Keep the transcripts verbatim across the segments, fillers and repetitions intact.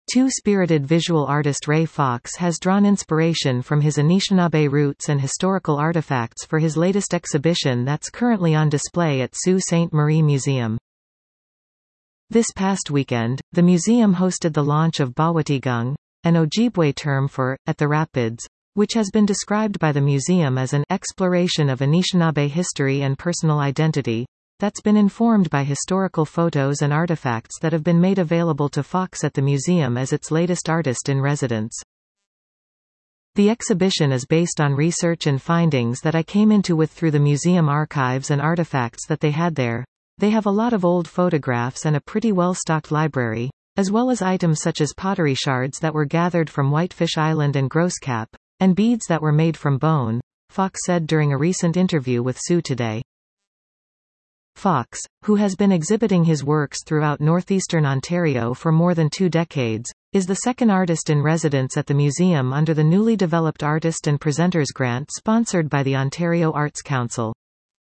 Two-spirited visual artist Ray Fox has drawn inspiration from his Anishinaabe roots and historical artifacts for his latest exhibition that's currently on display at Sault Ste. Marie Museum. This past weekend, the museum hosted the launch of Bawatigung, an Ojibwe term for, at the Rapids, which has been described by the museum as an exploration of Anishinaabe history and personal identity, that's been informed by historical photos and artifacts that have been made available to Fox at the museum as its latest artist in residence. The exhibition is based on research and findings that I came into with through the museum archives and artifacts that they had there. They have a lot of old photographs and a pretty well-stocked library, as well as items such as pottery shards that were gathered from Whitefish Island and Grosscap, and beads that were made from bone, Fox said during a recent interview with Sioux Today. Fox, who has been exhibiting his works throughout northeastern Ontario for more than two decades, is the second artist in residence at the museum under the newly developed Artist and Presenters Grant sponsored by the Ontario Arts Council.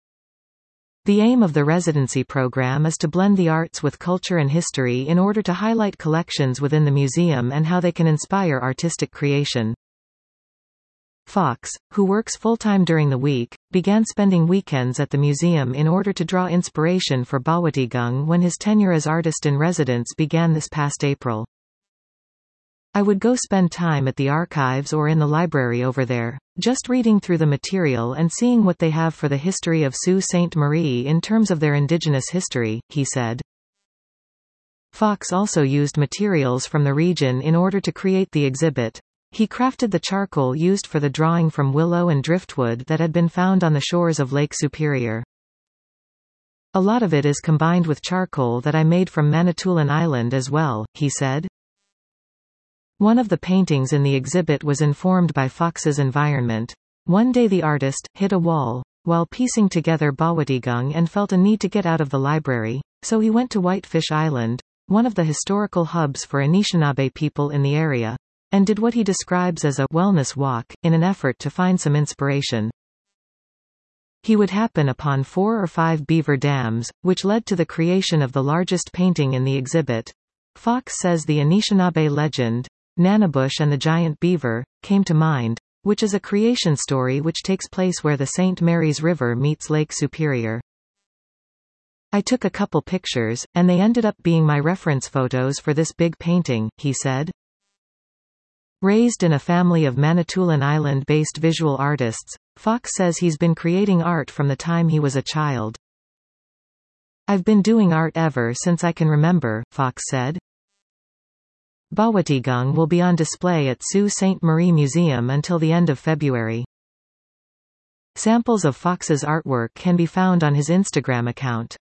The aim of the residency program is to blend the arts with culture and history in order to highlight collections within the museum and how they can inspire artistic creation. Fox, who works full-time during the week, began spending weekends at the museum in order to draw inspiration for Bawatigung when his tenure as artist-in-residence began this past April. I would go spend time at the archives or in the library over there, just reading through the material and seeing what they have for the history of Sault Ste. Marie in terms of their Indigenous history, he said. Fox also used materials from the region in order to create the exhibit. He crafted the charcoal used for the drawing from willow and driftwood that had been found on the shores of Lake Superior. A lot of it is combined with charcoal that I made from Manitoulin Island as well, he said. One of the paintings in the exhibit was informed by Fox's environment. One day the artist hit a wall while piecing together Bawatigung and felt a need to get out of the library, so he went to Whitefish Island, one of the historical hubs for Anishinaabe people in the area, and did what he describes as a wellness walk, in an effort to find some inspiration. He would happen upon four or five beaver dams, which led to the creation of the largest painting in the exhibit. Fox says the Anishinaabe legend, Nanabush and the Giant Beaver, came to mind, which is a creation story which takes place where the Saint Mary's River meets Lake Superior. I took a couple pictures, and they ended up being my reference photos for this big painting, he said. Raised in a family of Manitoulin Island-based visual artists, Fox says he's been creating art from the time he was a child. I've been doing art ever since I can remember, Fox said. Bawatigung will be on display at Sault Ste. Marie Museum until the end of February. Samples of Fox's artwork can be found on his Instagram account.